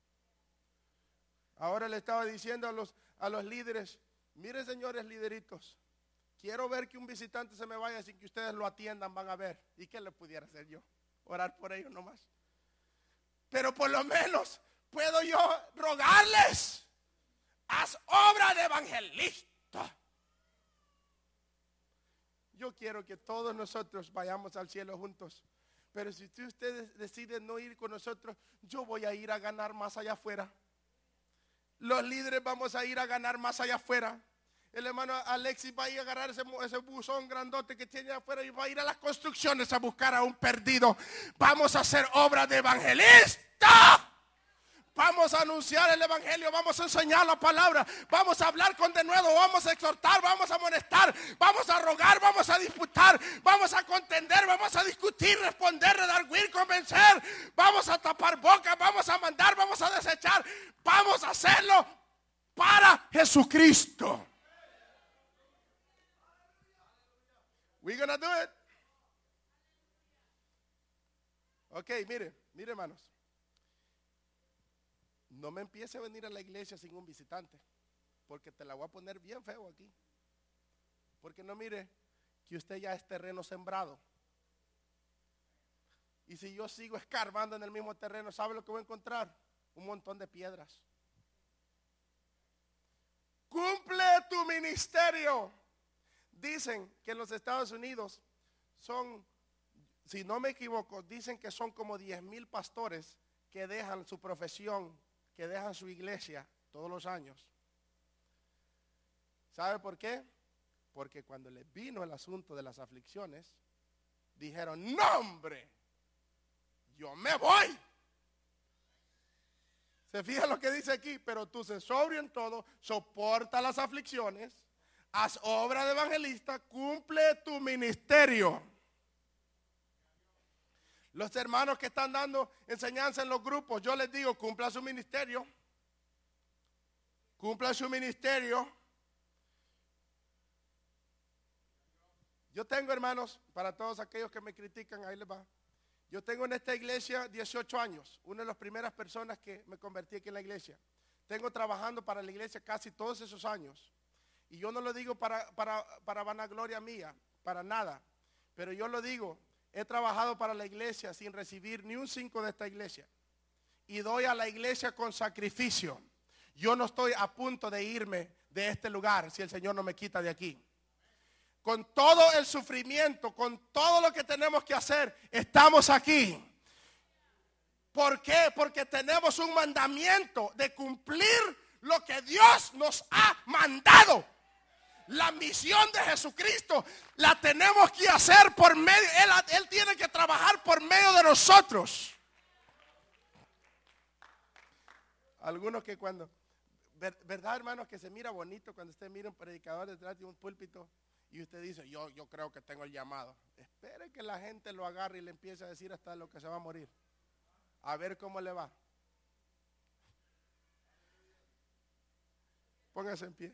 Ahora le estaba diciendo a los líderes: miren, señores lideritos, quiero ver que un visitante se me vaya sin que ustedes lo atiendan, van a ver. ¿Y qué le pudiera hacer yo? Orar por ellos nomás. Pero por lo menos puedo yo rogarles: haz obra de evangelista. Yo quiero que todos nosotros vayamos al cielo juntos, pero si ustedes deciden no ir con nosotros, yo voy a ir a ganar más allá afuera. Los líderes vamos a ir a ganar más allá afuera. El hermano Alexis va a ir a agarrar ese buzón grandote que tiene afuera y va a ir a las construcciones a buscar a un perdido. Vamos a hacer obra de evangelista. Vamos a anunciar el evangelio, vamos a enseñar la palabra, vamos a hablar con denuedo, vamos a exhortar, vamos a amonestar, vamos a rogar, vamos a disputar, vamos a contender, vamos a discutir, responder, redarguir, convencer, vamos a tapar bocas, vamos a mandar, vamos a desechar, vamos a hacerlo para Jesucristo. We're gonna do it. Ok, mire hermanos. No me empiece a venir a la iglesia sin un visitante, porque te la voy a poner bien feo aquí. Porque no mire que usted ya es terreno sembrado. Y si yo sigo escarbando en el mismo terreno, ¿sabe lo que voy a encontrar? Un montón de piedras. Cumple tu ministerio. Dicen que en los Estados Unidos son, si no me equivoco, dicen que son como 10,000 pastores que dejan su profesión, que dejan su iglesia todos los años. ¿Sabe por qué? Porque cuando les vino el asunto de las aflicciones, dijeron, no hombre, yo me voy. Se fija lo que dice aquí, pero tú sé sobrio en todo, soporta las aflicciones, haz obra de evangelista, cumple tu ministerio. Los hermanos que están dando enseñanza en los grupos, yo les digo, cumpla su ministerio. Cumpla su ministerio. Yo tengo, hermanos, para todos aquellos que me critican, ahí les va. Yo tengo en esta iglesia 18 años, una de las primeras personas que me convertí aquí en la iglesia. Tengo trabajando para la iglesia casi todos esos años. Y yo no lo digo para vanagloria mía, para nada. Pero yo lo digo, he trabajado para la iglesia sin recibir ni un 5 de esta iglesia. Y doy a la iglesia con sacrificio. Yo no estoy a punto de irme de este lugar si el Señor no me quita de aquí. Con todo el sufrimiento, con todo lo que tenemos que hacer, estamos aquí. ¿Por qué? Porque tenemos un mandamiento de cumplir lo que Dios nos ha mandado. La misión de Jesucristo la tenemos que hacer por medio, Él tiene que trabajar por medio de nosotros. Algunos que cuando, ¿verdad, hermanos, que se mira bonito cuando usted mira un predicador detrás de un púlpito y usted dice, yo creo que tengo el llamado? Espere que la gente lo agarre y le empiece a decir hasta lo que se va a morir. A ver cómo le va. Póngase en pie.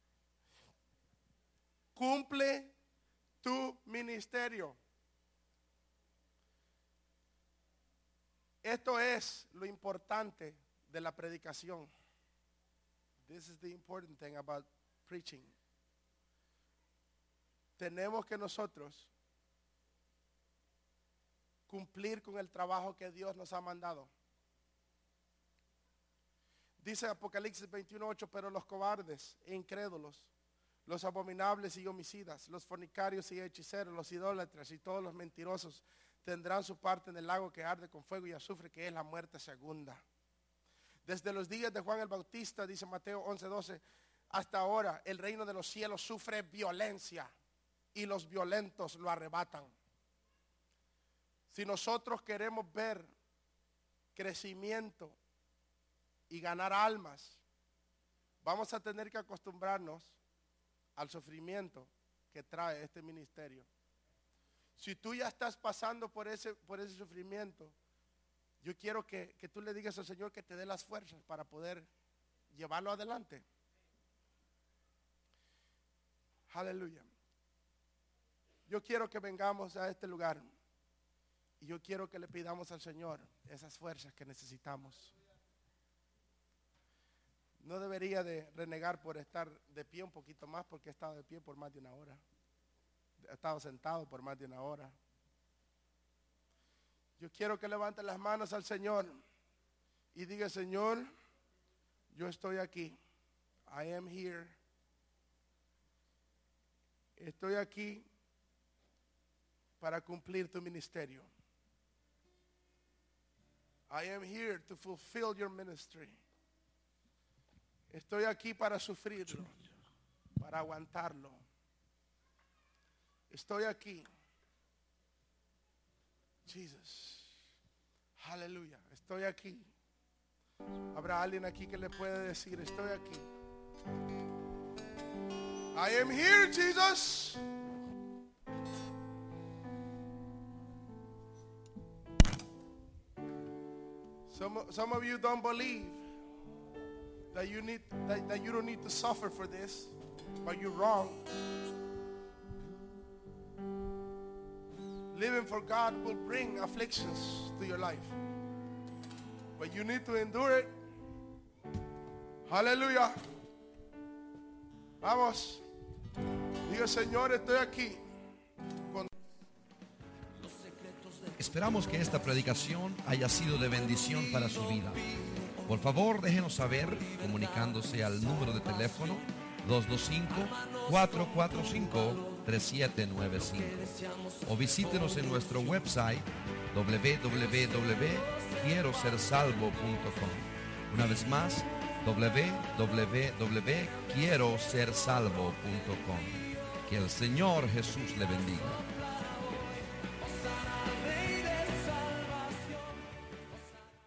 Cumple tu ministerio. Esto es lo importante de la predicación. This is the important thing about preaching. Tenemos que nosotros cumplir con el trabajo que Dios nos ha mandado. Dice Apocalipsis 21:8, pero los cobardes e incrédulos, los abominables y homicidas, los fornicarios y hechiceros, los idólatras y todos los mentirosos tendrán su parte en el lago que arde con fuego y azufre, que es la muerte segunda. Desde los días de Juan el Bautista, dice Mateo 11:12, hasta ahora el reino de los cielos sufre violencia y los violentos lo arrebatan. Si nosotros queremos ver crecimiento y ganar almas, vamos a tener que acostumbrarnos al sufrimiento que trae este ministerio. Si tú ya estás pasando por ese sufrimiento, yo quiero que tú le digas al Señor que te dé las fuerzas para poder llevarlo adelante. Aleluya. Yo quiero que vengamos a este lugar y yo quiero que le pidamos al Señor esas fuerzas que necesitamos. No debería de renegar por estar de pie un poquito más, porque he estado de pie por más de una hora. He estado sentado por más de una hora. Yo quiero que levante las manos al Señor y diga, Señor, yo estoy aquí. I am here. Estoy aquí para cumplir tu ministerio. I am here to fulfill your ministry. Estoy aquí para sufrirlo, para aguantarlo. Estoy aquí. Jesus. Aleluya. Estoy aquí. Habrá alguien aquí que le puede decir, estoy aquí. I am here, Jesus. Some of you don't believe that you don't need to suffer for this, but you're wrong. Living for God will bring afflictions to your life, but you need to endure it. Aleluya. Vamos. Diga, Señor, estoy aquí. Esperamos que esta predicación haya sido de bendición para su vida. Por favor, déjenos saber comunicándose al número de teléfono 225-445-3795 o visítenos en nuestro website www.quierosersalvo.com. Una vez más, www.quierosersalvo.com. Que el Señor Jesús le bendiga.